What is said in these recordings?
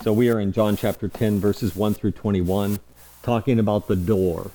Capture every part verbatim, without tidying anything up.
So we are in John chapter ten, verses one through twenty-one, talking about the door.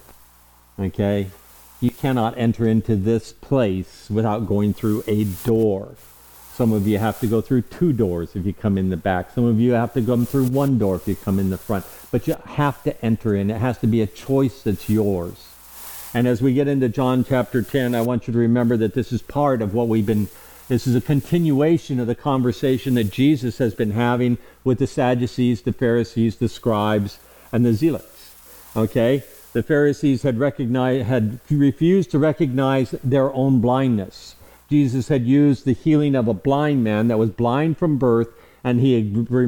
Okay? You cannot enter into this place without going through a door. Some of you have to go through two doors if you come in the back. Some of you have to come through one door if you come in the front. But you have to enter in. It has to be a choice that's yours. And as we get into John chapter ten, I want you to remember that this is part of what we've been, this is a continuation of the conversation that Jesus has been having with the Sadducees, the Pharisees, the scribes, and the zealots. Okay? The Pharisees had recognized, had refused to recognize their own blindness. Jesus had used the healing of a blind man that was blind from birth, and he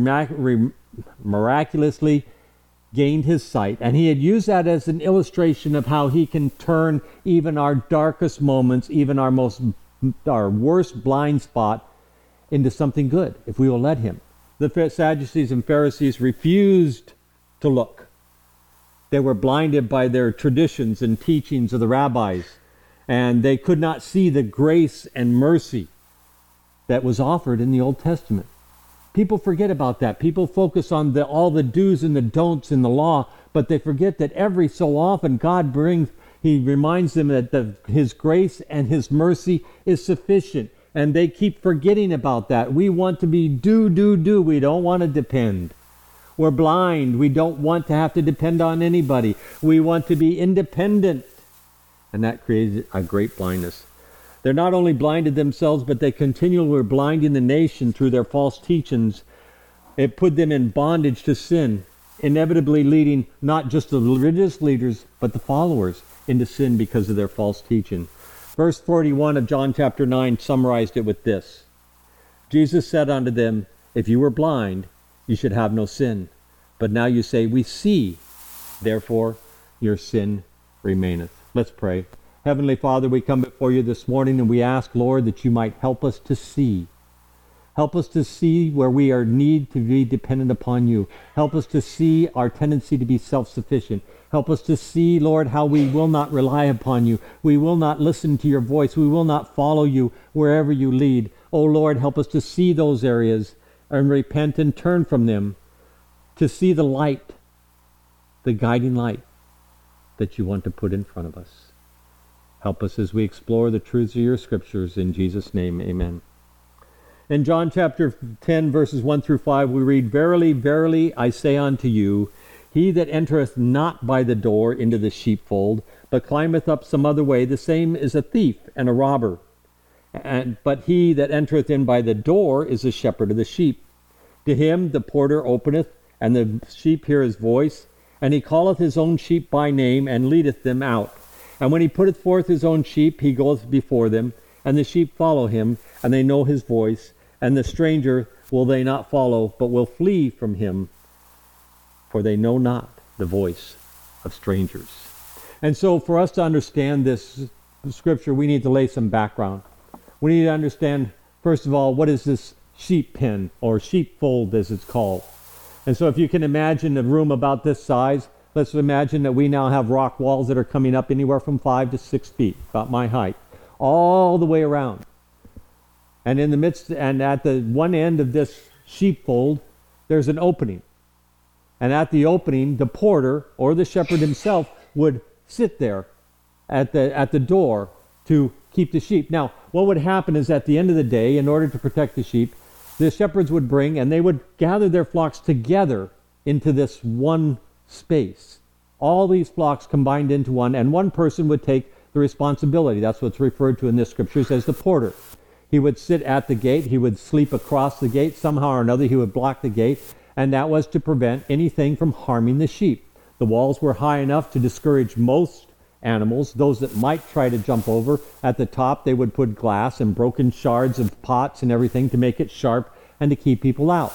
had miraculously gained his sight. And he had used that as an illustration of how he can turn even our darkest moments, even our most, our worst blind spot, into something good, if we will let him. The Sadducees and Pharisees refused to look. They were blinded by their traditions and teachings of the rabbis, and they could not see the grace and mercy that was offered in the Old Testament. People forget about that. People focus on the, all the do's and the don'ts in the law, but they forget that every so often God brings, he reminds them that the, his grace and his mercy is sufficient, and they keep forgetting about that. We want to be do, do, do. We don't want to depend. We're blind. We don't want to have to depend on anybody. We want to be independent. And that created a great blindness. They're not only blinded themselves, but they continually were blinding the nation through their false teachings. It put them in bondage to sin, inevitably leading not just the religious leaders, but the followers into sin because of their false teaching. Verse forty-one of John chapter nine summarized it with this. Jesus said unto them, if you were blind, you should have no sin. But now you say, we see, therefore your sin remaineth. Let's pray. Heavenly Father, we come before you this morning and we ask, Lord, that you might help us to see. Help us to see where we are need to be dependent upon you. Help us to see our tendency to be self-sufficient. Help us to see, Lord, how we will not rely upon you. We will not listen to your voice. We will not follow you wherever you lead. Oh, Lord, help us to see those areas and repent and turn from them, to see the light, the guiding light that you want to put in front of us. Help us as we explore the truths of your scriptures. In Jesus' name, amen. In John chapter ten, verses one through five, we read, verily, verily, I say unto you, he that entereth not by the door into the sheepfold, but climbeth up some other way, the same is a thief and a robber. And, but he that entereth in by the door is the shepherd of the sheep. To him the porter openeth, and the sheep hear his voice, and he calleth his own sheep by name, and leadeth them out. And when he putteth forth his own sheep, he goeth before them, and the sheep follow him, and they know his voice, and the stranger will they not follow, but will flee from him, for they know not the voice of strangers. And so for us to understand this scripture, we need to lay some background. We need to understand, first of all, what is this sheep pen, or sheepfold as it's called. And so if you can imagine a room about this size, let's imagine that we now have rock walls that are coming up anywhere from five to six feet, about my height, all the way around. And in the midst, and at the one end of this sheepfold, there's an opening. And at the opening, the porter or the shepherd himself would sit there at the at the door to keep the sheep. Now, what would happen is at the end of the day, in order to protect the sheep, the shepherds would bring, and they would gather their flocks together into this one space. All these flocks combined into one, and one person would take the responsibility. That's what's referred to in this scripture as the porter. He would sit at the gate. He would sleep across the gate. Somehow or another, he would block the gate, and that was to prevent anything from harming the sheep. The walls were high enough to discourage most animals. Those that might try to jump over, at the top they would put glass and broken shards of pots and everything to make it sharp and to keep people out.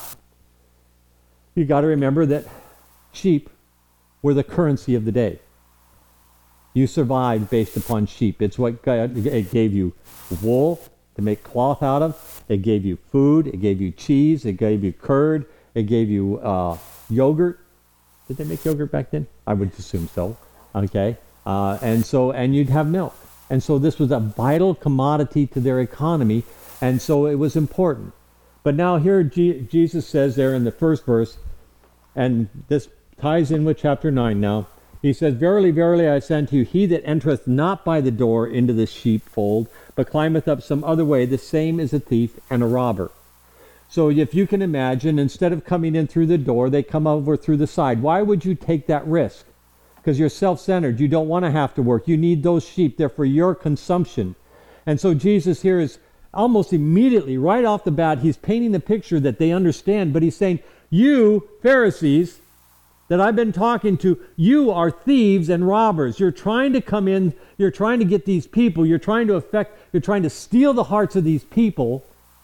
You got to remember that sheep were the currency of the day. You survived based upon sheep. It's what it gave you wool to make cloth out of. It gave you food. It gave you cheese. It gave you curd. It gave you uh, yogurt. Did they make yogurt back then? I would assume so. Okay. Uh, and so, and you'd have milk. And so this was a vital commodity to their economy, and so it was important. But now here G- Jesus says there in the first verse, And this ties in with chapter nine now. He says, Verily, verily, I say unto you, he that entereth not by the door into the sheepfold, but climbeth up some other way, the same is a thief and a robber. So if you can imagine, instead of coming in through the door, they come over through the side. Why would you take that risk? Because you're self-centered. You don't want to have to work. You need those sheep. They're for your consumption. And so Jesus here is almost immediately, right off the bat, he's painting the picture that they understand. But he's saying, you, Pharisees, that I've been talking to, you are thieves and robbers. You're trying to come in. You're trying to get these people. You're trying to affect, you're trying to steal the hearts of these people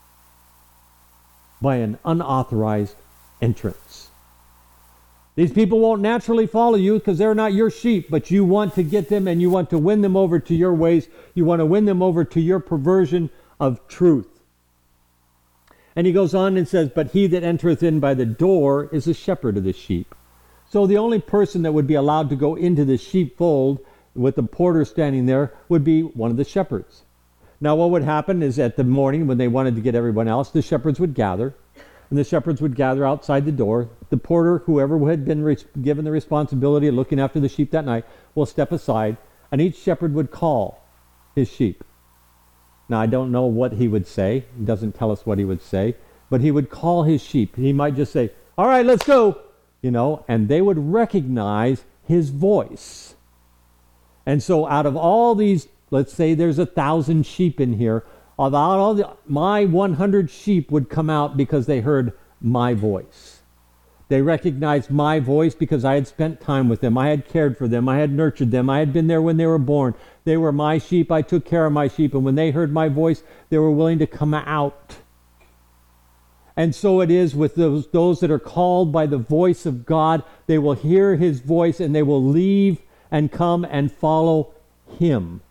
by an unauthorized entrance. These people won't naturally follow you because they're not your sheep, but you want to get them and you want to win them over to your ways. You want to win them over to your perversion of truth. And he goes on and says, But he that entereth in by the door is a shepherd of the sheep. So the only person that would be allowed to go into the sheepfold with the porter standing there would be one of the shepherds. Now what would happen is at the morning when they wanted to get everyone else, the shepherds would gather, and the shepherds would gather outside the door. The porter, whoever had been re- given the responsibility of looking after the sheep that night, will step aside, and each shepherd would call his sheep. Now I don't know what he would say. He doesn't tell us what he would say, but he would call his sheep. He might just say, all right, let's go, you know, and they would recognize his voice. And so out of all these, let's say there's a thousand sheep in here, about all the, my one hundred sheep would come out because they heard my voice. They recognized my voice because I had spent time with them. I had cared for them. I had nurtured them. I had been there when they were born. They were my sheep. I took care of my sheep. And when they heard my voice, they were willing to come out. And so it is with those, those that are called by the voice of God. They will hear his voice and they will leave and come and follow him.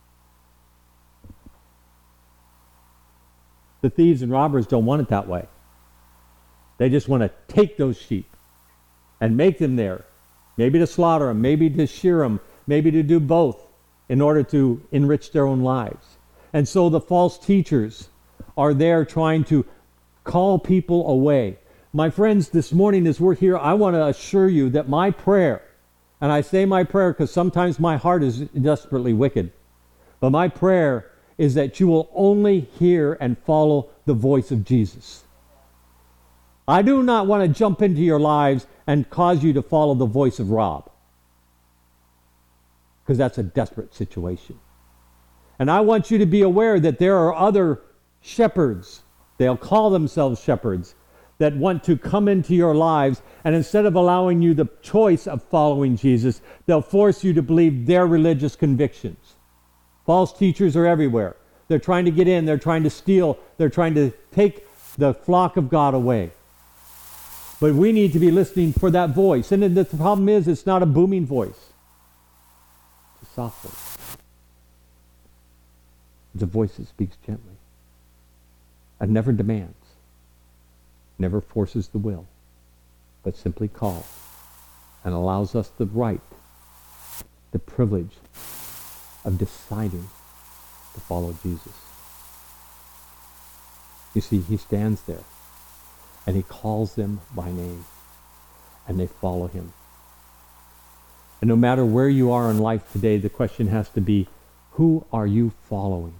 The thieves and robbers don't want it that way. They just want to take those sheep and make them there. Maybe to slaughter them, maybe to shear them, maybe to do both in order to enrich their own lives. And so the false teachers are there trying to call people away. My friends, this morning as we're here, I want to assure you that my prayer, and I say my prayer because sometimes my heart is desperately wicked, but my prayer is that you will only hear and follow the voice of Jesus. I do not want to jump into your lives and cause you to follow the voice of Rob, because that's a desperate situation. And I want you to be aware that there are other shepherds, they'll call themselves shepherds, that want to come into your lives, and instead of allowing you the choice of following Jesus, they'll force you to believe their religious convictions. False teachers are everywhere. They're trying to get in. They're trying to steal. They're trying to take the flock of God away. But we need to be listening for that voice. And the problem is, it's not a booming voice. It's a soft voice. It's a voice that speaks gently and never demands, never forces the will, but simply calls and allows us the right, the privilege of deciding to follow Jesus. You see, he stands there and he calls them by name and they follow him. And no matter where you are in life today, the question has to be, who are you following?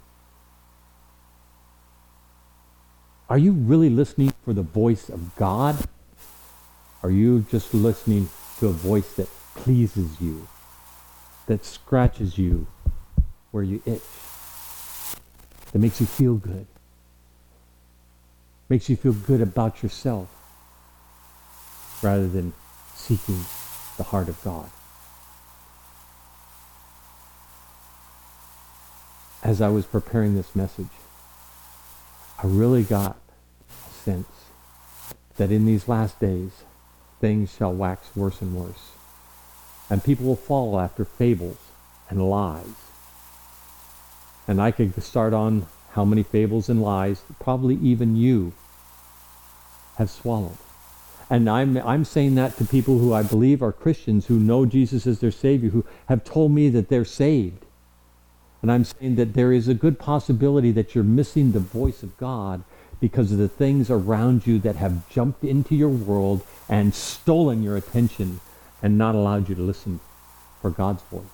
Are you really listening for the voice of God? Are you just listening to a voice that pleases you, that scratches you where you itch, that makes you feel good, makes you feel good about yourself, rather than seeking the heart of God? As I was preparing this message, I really got a sense that in these last days, things shall wax worse and worse, and people will follow after fables and lies. And I could start on how many fables and lies probably even you have swallowed. And I'm I'm saying that to people who I believe are Christians, who know Jesus as their Savior, who have told me that they're saved. And I'm saying that there is a good possibility that you're missing the voice of God because of the things around you that have jumped into your world and stolen your attention and not allowed you to listen for God's voice.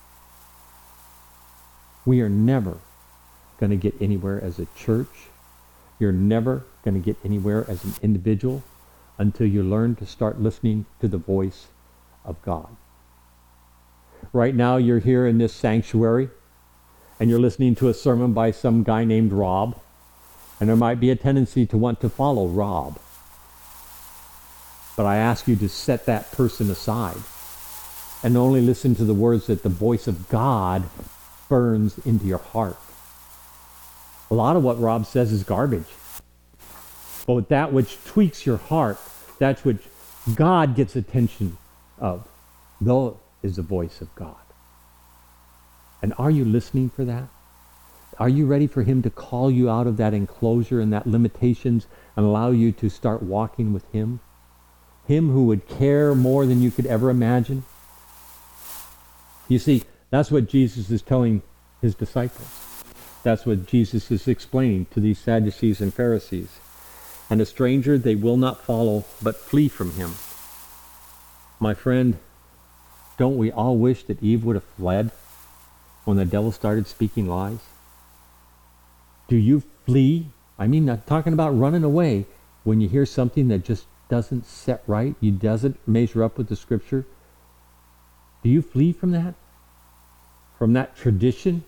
We are never going to get anywhere as a church. You're never going to get anywhere as an individual until you learn to start listening to the voice of God. Right now you're here in this sanctuary and you're listening to a sermon by some guy named Rob, and there might be a tendency to want to follow Rob. But I ask you to set that person aside and only listen to the words that the voice of God burns into your heart. A lot of what Rob says is garbage. But that which tweaks your heart, that which God gets attention of, though is the voice of God. And are you listening for that? Are you ready for him to call you out of that enclosure and that limitations and allow you to start walking with him? Him who would care more than you could ever imagine? You see, that's what Jesus is telling his disciples. That's what Jesus is explaining to these Sadducees and Pharisees. And a stranger they will not follow, but flee from him. My friend, don't we all wish that Eve would have fled when the devil started speaking lies? Do you flee? I mean, not talking about running away when you hear something that just doesn't set right, you doesn't measure up with the scripture. Do you flee from that? From that tradition?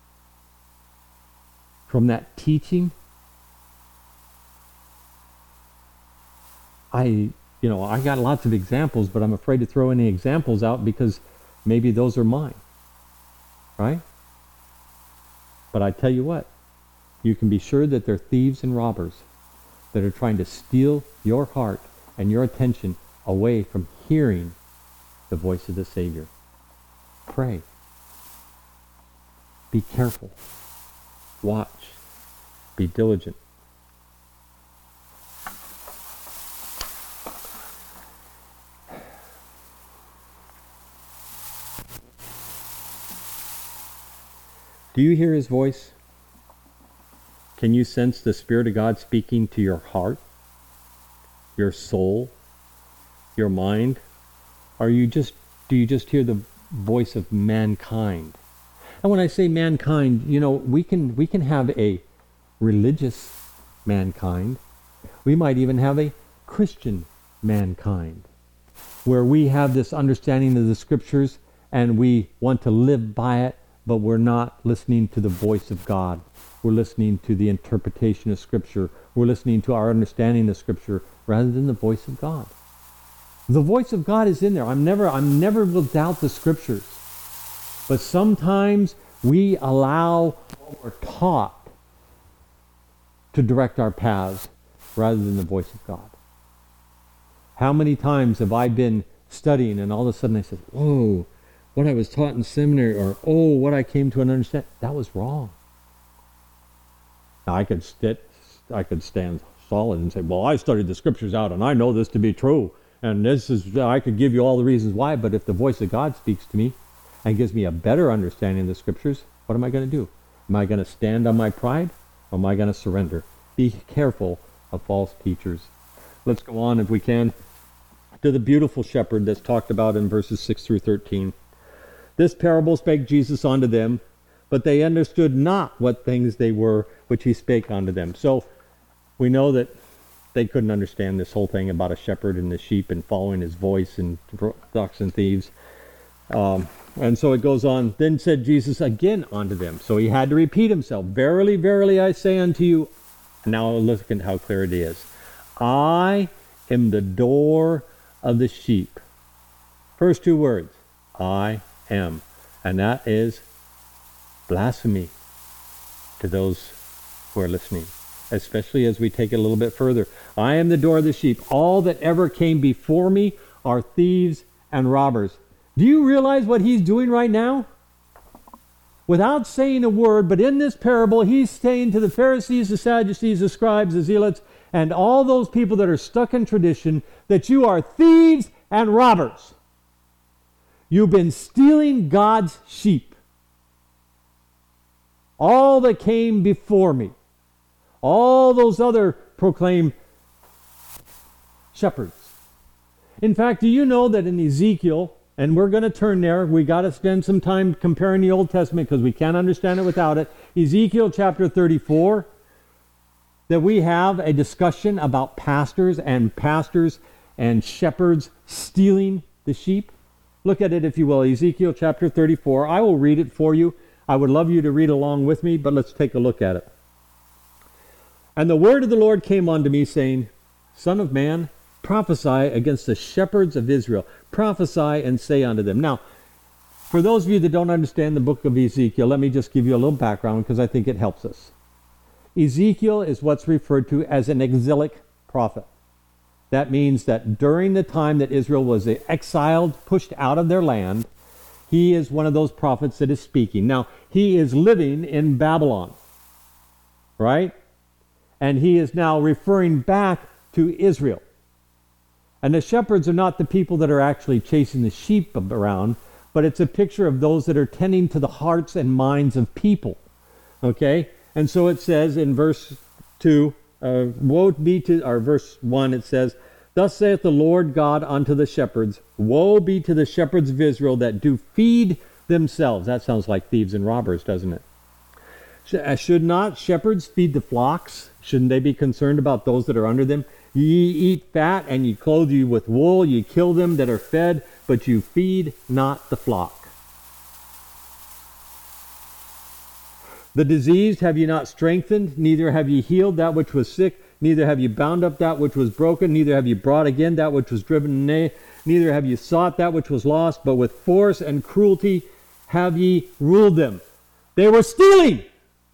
From that teaching? I, you know, I got lots of examples, but I'm afraid to throw any examples out because maybe those are mine. Right? But I tell you what, you can be sure that they're thieves and robbers that are trying to steal your heart and your attention away from hearing the voice of the Savior. Pray. Be careful. Watch. Be diligent. Do you hear his voice? Can you sense the Spirit of God speaking to your heart, your soul, your mind? Or you just do you just hear the voice of mankind? And when I say mankind, you know, we can we can have a religious mankind. We might even have a Christian mankind, where we have this understanding of the scriptures and we want to live by it, but we're not listening to the voice of God. We're listening to the interpretation of Scripture. We're listening to our understanding of Scripture rather than the voice of God. The voice of God is in there. I'm never, I'm never will doubt the Scriptures. But sometimes we allow what we're taught to direct our paths rather than the voice of God. How many times have I been studying and all of a sudden I said, whoa, what I was taught in seminary, or oh, what I came to understand, that was wrong. Now I could sit, I could stand solid and say, well, I studied the scriptures out and I know this to be true, and this is, I could give you all the reasons why, but if the voice of God speaks to me and gives me a better understanding of the scriptures, what am I going to do? Am I going to stand on my pride, or am I going to surrender? Be careful of false teachers. Let's go on, if we can, to the beautiful shepherd that's talked about in verses six through thirteen. This parable spake Jesus unto them, but they understood not what things they were which he spake unto them. So we know that they couldn't understand this whole thing about a shepherd and the sheep and following his voice and ducks and thieves. Um, and so it goes on. Then said Jesus again unto them. So he had to repeat himself. Verily, verily, I say unto you. Now look at how clear it is. I am the door of the sheep. First two words. I am. And that is blasphemy to those who are listening, especially as we take it a little bit further. I am the door of the sheep. All that ever came before me are thieves and robbers. Do you realize what he's doing right now? Without saying a word, but in this parable, he's saying to the Pharisees, the Sadducees, the scribes, the zealots, and all those people that are stuck in tradition, that you are thieves and robbers. You've been stealing God's sheep. All that came before me, All those other proclaim shepherds. In fact, do you know that in Ezekiel, and we're going to turn there, we got to spend some time comparing the Old Testament because we can't understand it without it. Ezekiel chapter thirty-four, that we have a discussion about pastors and pastors and shepherds stealing the sheep. Look at it, if you will, Ezekiel chapter thirty-four. I will read it for you. I would love you to read along with me, but let's take a look at it. And the word of the Lord came unto me, saying, Son of man, prophesy against the shepherds of Israel. Prophesy and say unto them. Now, for those of you that don't understand the book of Ezekiel, let me just give you a little background because I think it helps us. Ezekiel is what's referred to as an exilic prophet. That means that during the time that Israel was exiled, pushed out of their land, he is one of those prophets that is speaking. Now, he is living in Babylon, right? And he is now referring back to Israel. And the shepherds are not the people that are actually chasing the sheep around, but it's a picture of those that are tending to the hearts and minds of people. Okay? And so it says in verse two, uh, woe be to, or verse one, it says, Thus saith the Lord God unto the shepherds, Woe be to the shepherds of Israel that do feed themselves. That sounds like thieves and robbers, doesn't it? Should not shepherds feed the flocks? Shouldn't they be concerned about those that are under them? Ye eat fat, and ye clothe you with wool. Ye kill them that are fed, but you feed not the flock. The diseased have ye not strengthened, neither have ye healed that which was sick, neither have ye bound up that which was broken, neither have ye brought again that which was driven, nay, neither have ye sought that which was lost, but with force and cruelty have ye ruled them. They were stealing.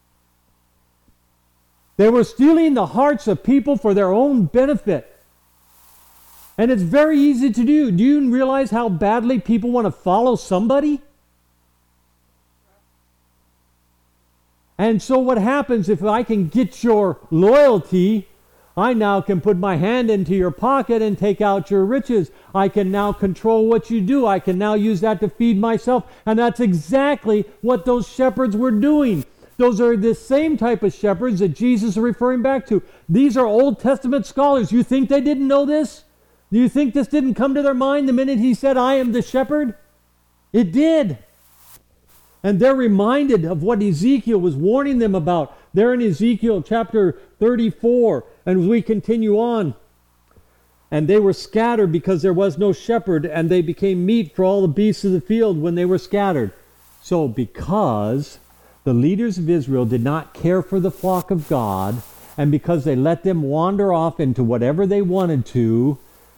They were stealing the hearts of people for their own benefit. And it's very easy to do. Do you realize how badly people want to follow somebody? And so what happens if I can get your loyalty, I now can put my hand into your pocket and take out your riches. I can now control what you do. I can now use that to feed myself. And that's exactly what those shepherds were doing. Those are the same type of shepherds that Jesus is referring back to. These are Old Testament scholars. You think they didn't know this? Do you think this didn't come to their mind the minute he said, I am the shepherd? It did. And they're reminded of what Ezekiel was warning them about. There in Ezekiel chapter thirty-four, and we continue on. And they were scattered because there was no shepherd, and they became meat for all the beasts of the field when they were scattered. So because the leaders of Israel did not care for the flock of God, and because they let them wander off into whatever they wanted to,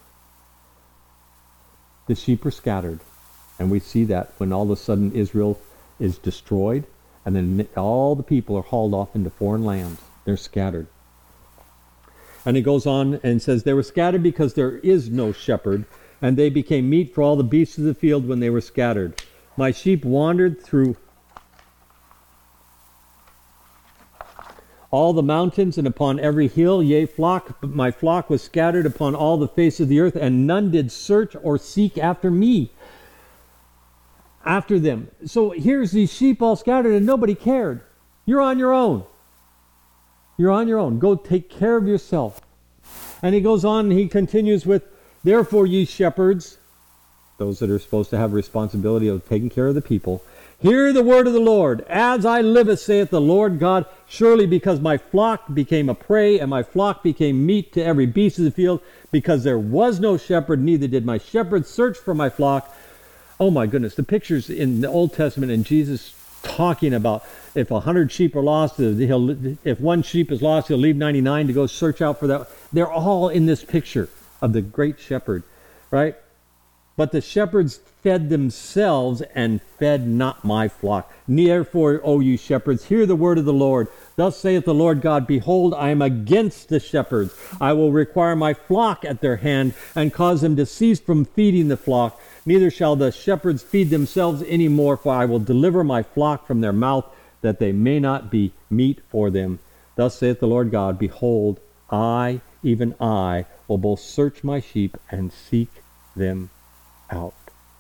the sheep were scattered. And we see that when all of a sudden Israel is destroyed, and then all the people are hauled off into foreign lands. They're scattered. And it goes on and says, They were scattered because there is no shepherd, and they became meat for all the beasts of the field when they were scattered. My sheep wandered through all the mountains and upon every hill, yea, flock, but my flock was scattered upon all the face of the earth, and none did search or seek after me, after them. So here's these sheep all scattered, and nobody cared. You're on your own. You're on your own. Go take care of yourself. And he goes on, and he continues with, Therefore, ye shepherds, those that are supposed to have responsibility of taking care of the people, hear the word of the Lord. As I liveth, saith the Lord God, surely because my flock became a prey, and my flock became meat to every beast of the field, because there was no shepherd, neither did my shepherds search for my flock. Oh my goodness, the pictures in the Old Testament and Jesus talking about if a hundred sheep are lost, he'll, if one sheep is lost, he'll leave ninety-nine to go search out for that. They're all in this picture of the great shepherd, right? But the shepherds fed themselves and fed not my flock. Therefore, O you shepherds, hear the word of the Lord. Thus saith the Lord God, Behold, I am against the shepherds. I will require my flock at their hand, and cause them to cease from feeding the flock. Neither shall the shepherds feed themselves any more, for I will deliver my flock from their mouth, that they may not be meat for them. Thus saith the Lord God, Behold, I, even I, will both search my sheep and seek them out.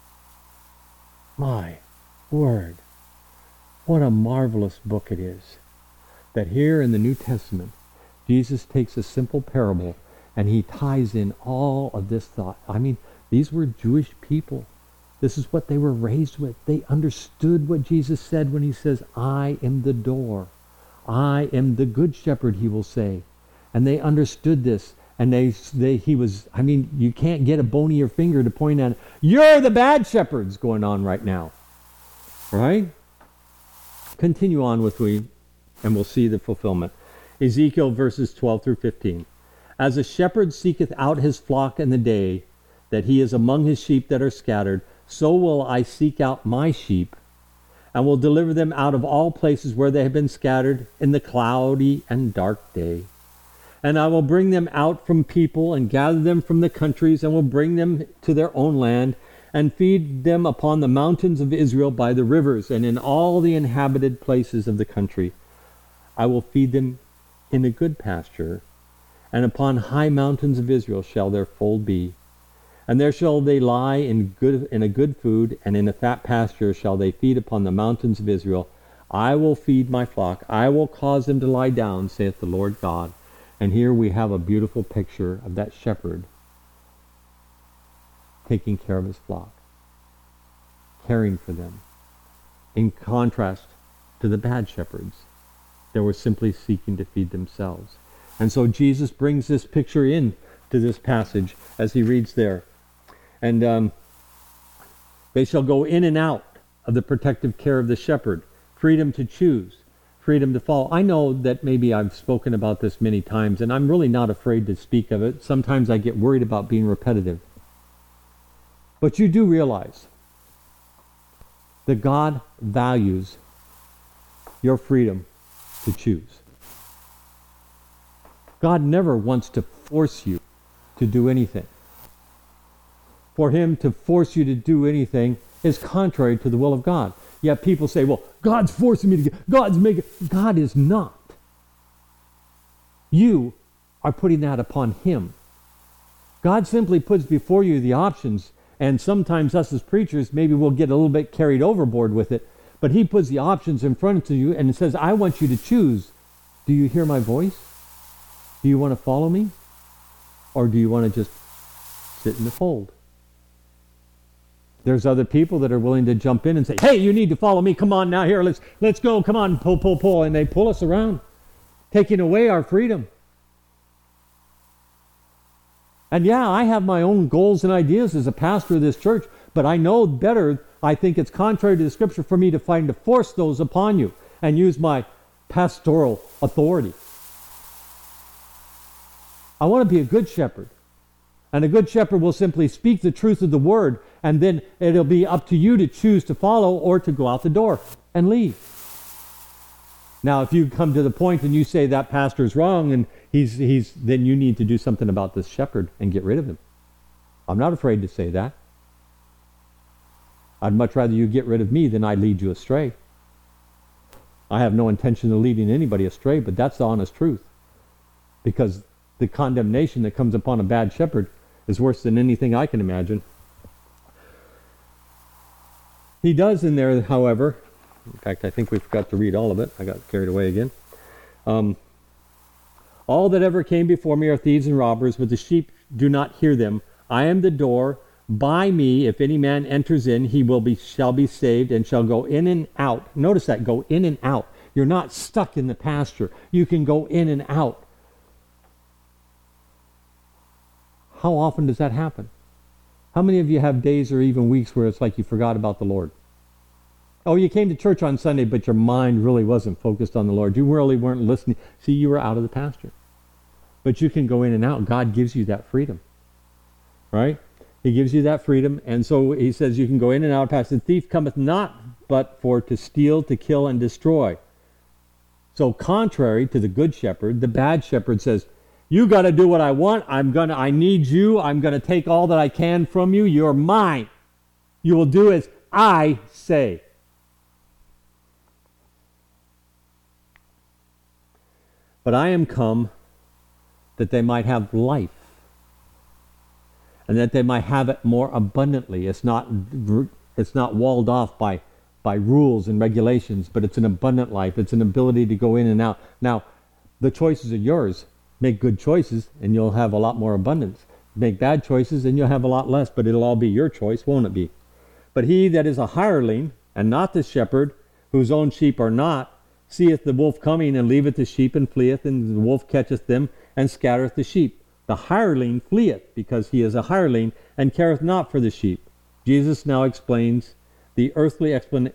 My word, what a marvelous book it is, that here in the New Testament, Jesus takes a simple parable and he ties in all of this thought. I mean, these were Jewish people. This is what they were raised with. They understood what Jesus said when he says, I am the door. I am the good shepherd, he will say. And they understood this. And they, they, he was, I mean, you can't get a bonier finger to point at. You're the bad shepherds going on right now. Right? Continue on with me, and we'll see the fulfillment. Ezekiel verses twelve through fifteen. As a shepherd seeketh out his flock in the day, that he is among his sheep that are scattered, so will I seek out my sheep, and will deliver them out of all places where they have been scattered in the cloudy and dark day. And I will bring them out from people, and gather them from the countries, and will bring them to their own land, and feed them upon the mountains of Israel by the rivers, and in all the inhabited places of the country. I will feed them in a good pasture, and upon high mountains of Israel shall their fold be. And there shall they lie in good in a good food, and in a fat pasture shall they feed upon the mountains of Israel. I will feed my flock, I will cause them to lie down, saith the Lord God. And here we have a beautiful picture of that shepherd taking care of his flock, caring for them, in contrast to the bad shepherds that were simply seeking to feed themselves. And so Jesus brings this picture in to this passage as he reads there. And um, they shall go in and out of the protective care of the shepherd, freedom to choose, freedom to follow. I know that maybe I've spoken about this many times, and I'm really not afraid to speak of it. Sometimes I get worried about being repetitive. But you do realize that God values your freedom to choose. God never wants to force you to do anything. For him to force you to do anything is contrary to the will of God. Yet people say, well, God's forcing me to get, God's making, God is not. You are putting that upon him. God simply puts before you the options, and sometimes us as preachers, maybe we'll get a little bit carried overboard with it, but he puts the options in front of you and says, I want you to choose. Do you hear my voice? Do you want to follow me? Or do you want to just sit in the fold? There's other people that are willing to jump in and say, hey, you need to follow me. Come on now, here, let's let's go. Come on, pull, pull, pull. And they pull us around, taking away our freedom. And yeah, I have my own goals and ideas as a pastor of this church, but I know better. I think it's contrary to the scripture for me to find to force those upon you and use my pastoral authority. I want to be a good shepherd. And a good shepherd will simply speak the truth of the word, and then it'll be up to you to choose to follow or to go out the door and leave. Now, if you come to the point and you say that pastor's wrong, and he's he's then you need to do something about this shepherd and get rid of him. I'm not afraid to say that. I'd much rather you get rid of me than I lead you astray. I have no intention of leading anybody astray, but that's the honest truth. Because the condemnation that comes upon a bad shepherd is worse than anything I can imagine. He does in there, however, in fact, I think we forgot to read all of it. I got carried away again. Um, all that ever came before me are thieves and robbers, but the sheep do not hear them. I am the door. By me, if any man enters in, he will be shall be saved and shall go in and out. Notice that, go in and out. You're not stuck in the pasture. You can go in and out. How often does that happen? How many of you have days or even weeks where it's like you forgot about the Lord? Oh, you came to church on Sunday, but your mind really wasn't focused on the Lord. You really weren't listening. See, you were out of the pasture. But you can go in and out. God gives you that freedom. Right? He gives you that freedom. And so he says you can go in and out past. The thief cometh not but for to steal, to kill, and destroy. So contrary to the good shepherd, the bad shepherd says, you got to do what I want. I'm gonna. I need you. I'm going to take all that I can from you. You're mine. You will do as I say. But I am come that they might have life, and that they might have it more abundantly. It's not, it's not walled off by, by rules and regulations, but it's an abundant life. It's an ability to go in and out. Now, The choices are yours. Make good choices and you'll have a lot more abundance. Make bad choices and you'll have a lot less, but it'll all be your choice, won't it be? But he that is a hireling, and not the shepherd, whose own sheep are not, seeth the wolf coming, and leaveth the sheep, and fleeth, and the wolf catcheth them, and scattereth the sheep. The hireling fleeth, because he is a hireling, and careth not for the sheep. Jesus now explains the earthly explanation.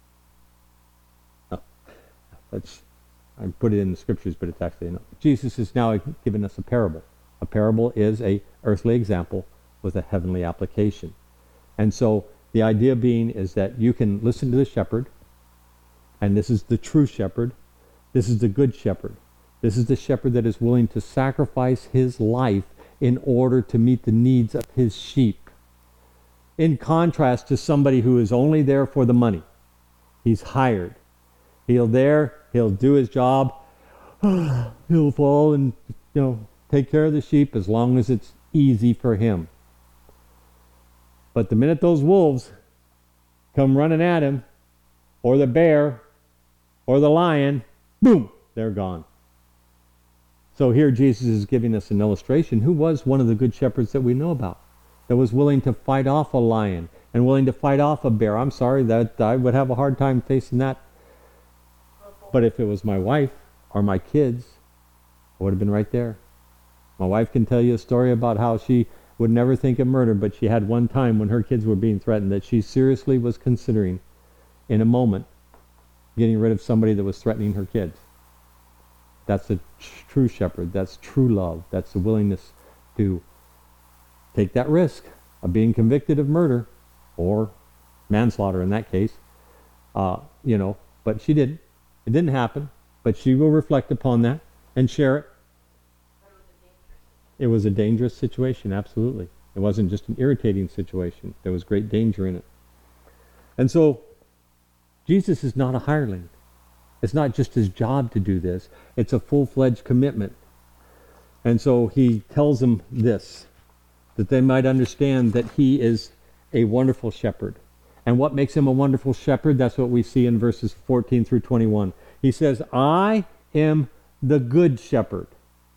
Oh, that's, I put it in the scriptures, but it's actually not. Jesus is now giving us a parable. A parable is a earthly example with a heavenly application. And so the idea being is that you can listen to the shepherd, and this is the true shepherd. This is the good shepherd. This is the shepherd that is willing to sacrifice his life in order to meet the needs of his sheep. In contrast to somebody who is only there for the money. He's hired. He'll there, he'll do his job. He'll fall and, you know, take care of the sheep as long as it's easy for him. But the minute those wolves come running at him, or the bear, or the lion, boom, they're gone. So here Jesus is giving us an illustration. Who was one of the good shepherds that we know about, that was willing to fight off a lion and willing to fight off a bear? I'm sorry, that I would have a hard time facing that. But if it was my wife or my kids, I would have been right there. My wife can tell you a story about how she would never think of murder, but she had one time when her kids were being threatened that she seriously was considering, in a moment, getting rid of somebody that was threatening her kids. That's a true shepherd. That's true love. That's the willingness to take that risk of being convicted of murder, or manslaughter in that case. Uh, you know, but she didn't. It didn't happen, but she will reflect upon that and share it. It was a dangerous situation, absolutely. It wasn't just an irritating situation. There was great danger in it. And so, Jesus is not a hireling. It's not just his job to do this. It's a full-fledged commitment. And so he tells them this, that they might understand that he is a wonderful shepherd. And what makes him a wonderful shepherd? That's what we see in verses fourteen through twenty-one. He says, I am the good shepherd.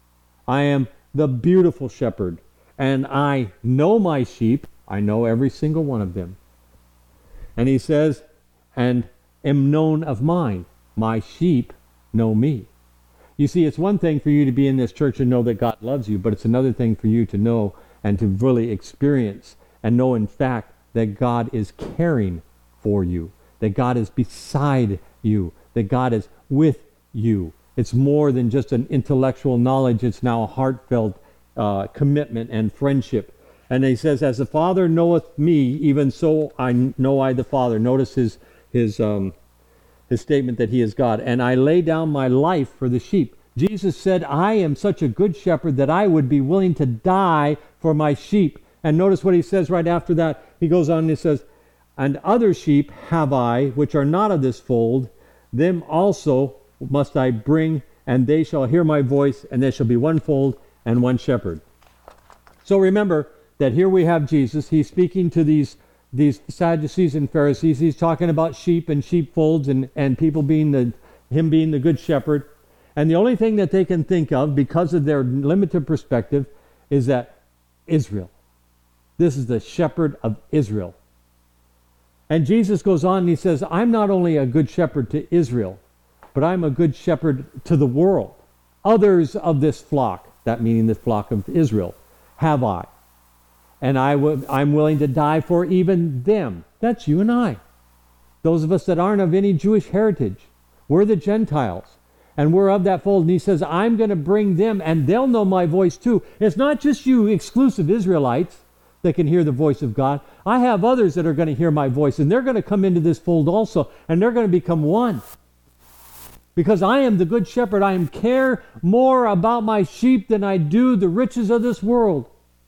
I am the beautiful shepherd, and I know my sheep. I know every single one of them. And he says, and am known of mine. My sheep know me. You see, it's one thing for you to be in this church and know that God loves you, but it's another thing for you to know and to really experience and know in fact that God is caring for you, that God is beside you, that God is with you. It's more than just an intellectual knowledge. It's now a heartfelt uh, commitment and friendship. And he says, as the Father knoweth me, even so I know I the Father. Notice his his um, his statement that he is God. And I lay down my life for the sheep. Jesus said, I am such a good shepherd that I would be willing to die for my sheep. And notice what he says right after that. He goes on and he says, and other sheep have I, which are not of this fold, them also must I bring, and they shall hear my voice, and there shall be one fold and one shepherd. So remember that here we have Jesus. He's speaking to these, these Sadducees and Pharisees. He's talking about sheep and sheepfolds and, and people being the, him being the good shepherd. And the only thing that they can think of, because of their limited perspective, is that Israel. This is the shepherd of Israel. And Jesus goes on and he says, I'm not only a good shepherd to Israel, but I'm a good shepherd to the world. Others of this flock, that meaning the flock of Israel, have I. And I w- I'm willing to die for even them. That's you and I. Those of us that aren't of any Jewish heritage. We're the Gentiles. And we're of that fold. And he says, I'm going to bring them, and they'll know my voice too. It's not just you exclusive Israelites that can hear the voice of God. I have others that are going to hear my voice, and they're going to come into this fold also, and they're going to become one. Because I am the good shepherd. I am care more about my sheep than I do the riches of this world.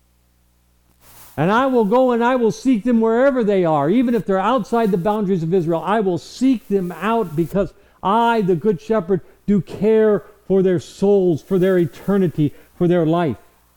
And I will go and I will seek them wherever they are. Even if they're outside the boundaries of Israel, I will seek them out because I, the good shepherd, do care for their souls, for their eternity, for their life.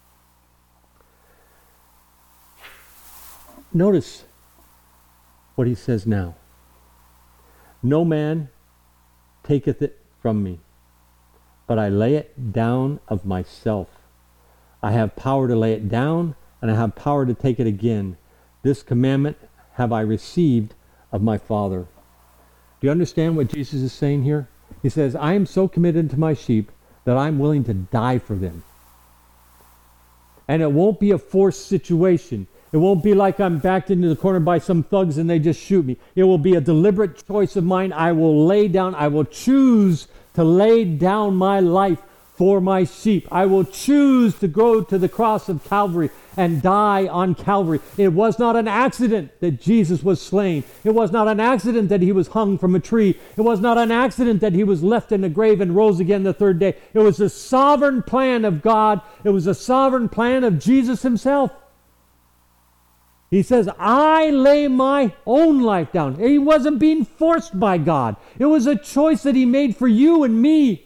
Notice what he says now. No man taketh it from me, but I lay it down of myself. I have power to lay it down, and I have power to take it again. This commandment have I received of my Father. Do you understand what Jesus is saying here? He says, I am so committed to my sheep that I'm willing to die for them. And it won't be a forced situation. It won't be like I'm backed into the corner by some thugs and they just shoot me. It will be a deliberate choice of mine. I will lay down, I will choose to lay down my life for my sheep. I will choose to go to the cross of Calvary and die on Calvary. It was not an accident that Jesus was slain. It was not an accident that he was hung from a tree. It was not an accident that he was left in a grave and rose again the third day. It was the sovereign plan of God. It was the sovereign plan of Jesus himself. He says, I lay my own life down. He wasn't being forced by God. It was a choice that he made for you and me.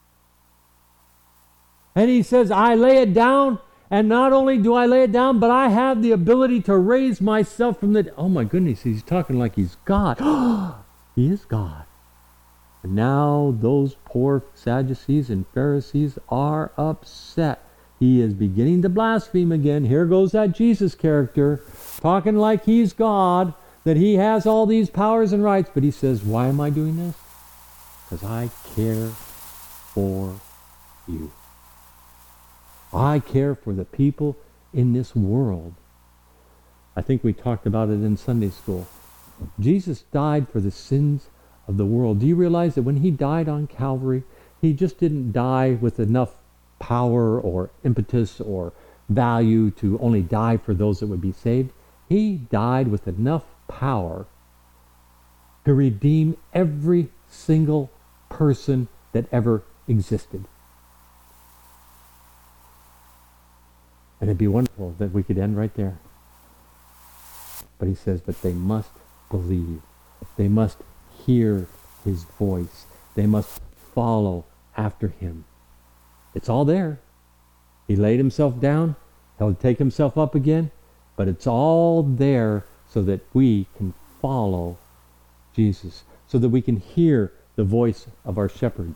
And he says, I lay it down, and not only do I lay it down, but I have the ability to raise myself from the... Oh my goodness, he's talking like he's God. He is God. And now those poor Sadducees and Pharisees are upset. He is beginning to blaspheme again. Here goes that Jesus character, talking like he's God, that he has all these powers and rights. But he says, why am I doing this? Because I care for you. I care for the people in this world. I think we talked about it in Sunday school. Jesus died for the sins of the world. Do you realize that when he died on Calvary, he just didn't die with enough power or impetus or value to only die for those that would be saved? He died with enough power to redeem every single person that ever existed. And it'd be wonderful that we could end right there. But he says, but they must believe. They must hear his voice. They must follow after him. It's all there. He laid himself down. He'll take himself up again. But it's all there so that we can follow Jesus. So that we can hear the voice of our shepherd.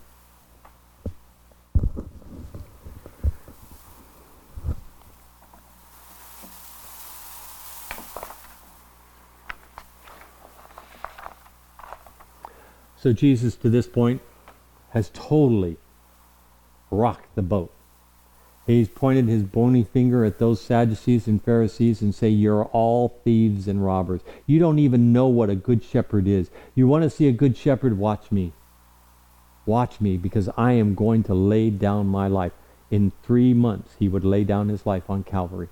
So Jesus, to this point, has totally rocked the boat. He's pointed his bony finger at those Sadducees and Pharisees and say, you're all thieves and robbers. You don't even know what a good shepherd is. You want to see a good shepherd? Watch me. Watch me, because I am going to lay down my life. In three months, he would lay down his life on Calvary.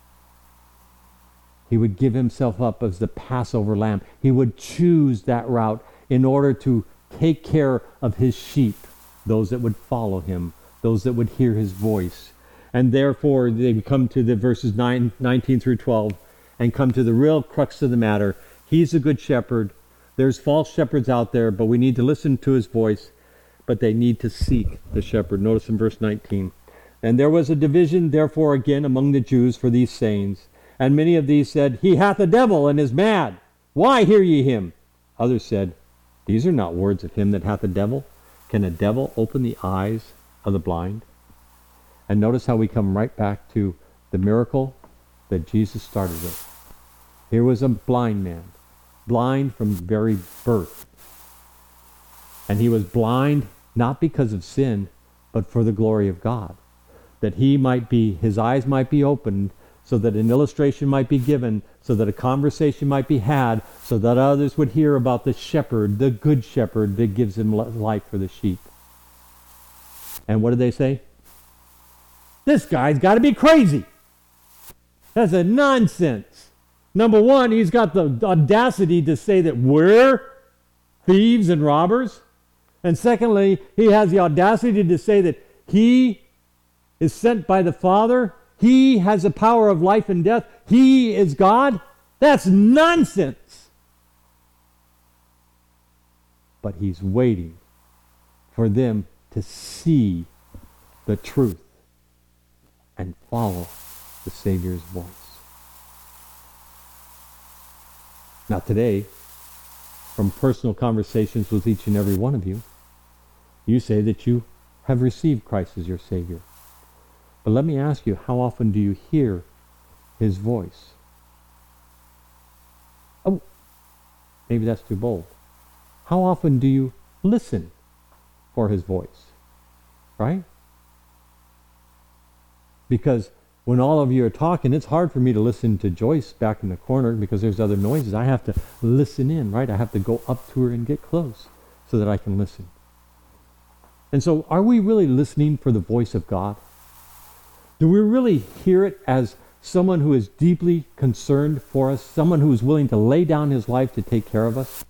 He would give himself up as the Passover lamb. He would choose that route in order to take care of his sheep, those that would follow him, those that would hear his voice. And therefore, they come to the verses nine, nineteen through twelve, and come to the real crux of the matter. He's a good shepherd. There's false shepherds out there, but we need to listen to his voice, but they need to seek the shepherd. Notice in verse nineteen, and there was a division, therefore, again among the Jews for these sayings. And many of these said, he hath a devil and is mad. Why hear ye him? Others said, these are not words of him that hath a devil. Can a devil open the eyes of the blind? And notice how we come right back to the miracle that Jesus started with. Here was a blind man, blind from very birth. And he was blind not because of sin, but for the glory of God. That he might be, his eyes might be opened, so that an illustration might be given, so that a conversation might be had, so that others would hear about the shepherd, the good shepherd that gives him life for the sheep. And what did they say? This guy's got to be crazy. That's a nonsense. Number one, he's got the audacity to say that we're thieves and robbers. And secondly, he has the audacity to say that he is sent by the Father. He has the power of life and death. He is God. That's nonsense. But he's waiting for them to see the truth and follow the Savior's voice. Now today, from personal conversations with each and every one of you, you say that you have received Christ as your Savior. But let me ask you, how often do you hear his voice? Oh, maybe that's too bold. How often do you listen for his voice? Right? Because when all of you are talking, it's hard for me to listen to Joyce back in the corner because there's other noises. I have to listen in, right? I have to go up to her and get close so that I can listen. And so, are we really listening for the voice of God? Do we really hear it as someone who is deeply concerned for us, someone who is willing to lay down his life to take care of us?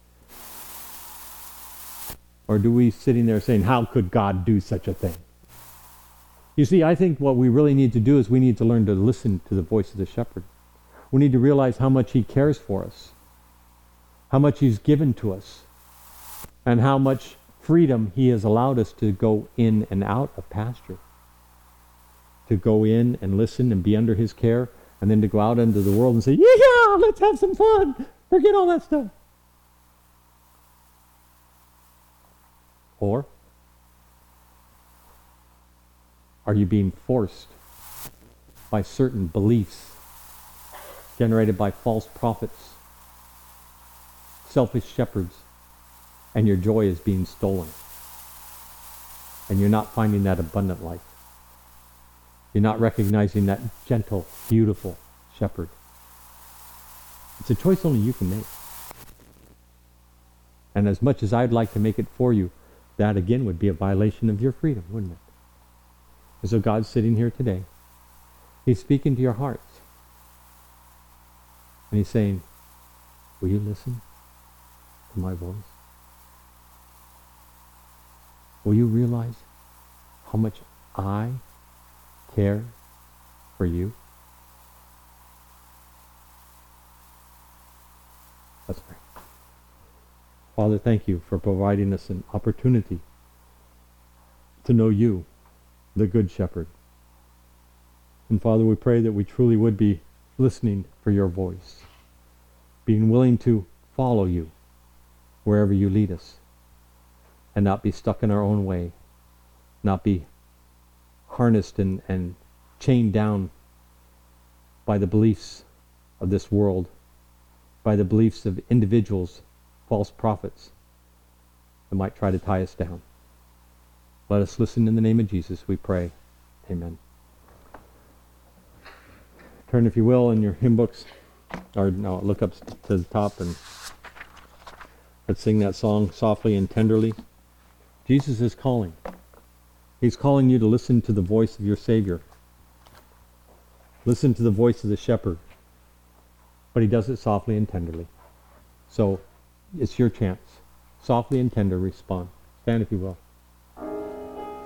Or do we sitting there saying, how could God do such a thing? You see, I think what we really need to do is we need to learn to listen to the voice of the shepherd. We need to realize how much he cares for us, how much he's given to us, and how much freedom he has allowed us to go in and out of pasture. To go in and listen and be under his care, and then to go out into the world and say, yeah, let's have some fun. Forget all that stuff. Or are you being forced by certain beliefs generated by false prophets, selfish shepherds, and your joy is being stolen? And you're not finding that abundant life. You're not recognizing that gentle, beautiful shepherd. It's a choice only you can make. And as much as I'd like to make it for you, that again would be a violation of your freedom, wouldn't it? And so God's sitting here today. He's speaking to your hearts. And he's saying, will you listen to my voice? Will you realize how much I care for you? Let's pray. Father, thank you for providing us an opportunity to know you, the Good Shepherd. And Father, we pray that we truly would be listening for your voice, being willing to follow you wherever you lead us, and not be stuck in our own way, not be harnessed and, and chained down by the beliefs of this world, by the beliefs of individuals, false prophets, that might try to tie us down. Let us listen in the name of Jesus, we pray. Amen. Turn, if you will, in your hymn books, or no, look up to the top and let's sing that song softly and tenderly. Jesus is calling. He's calling you to listen to the voice of your Savior. Listen to the voice of the shepherd. But he does it softly and tenderly. So it's your chance. Softly and tender respond. Stand if you will.